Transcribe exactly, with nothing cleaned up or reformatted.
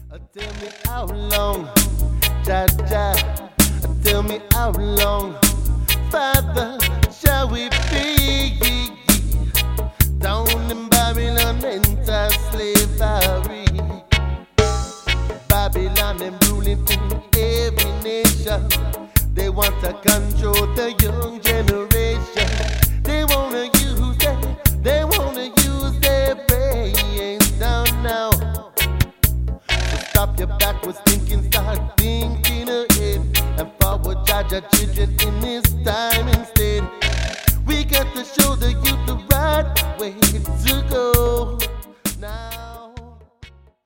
Uh, Tell me how long, Jah Jah. Uh, Tell me how long, Father, shall we be down in Babylon mental slavery? Babylon them ruling in every nation. They want to control the young generation. They wanna use them, they wanna use their brains down now. Stop your backwards thinking, start thinking ahead, and forward judge your children in this time.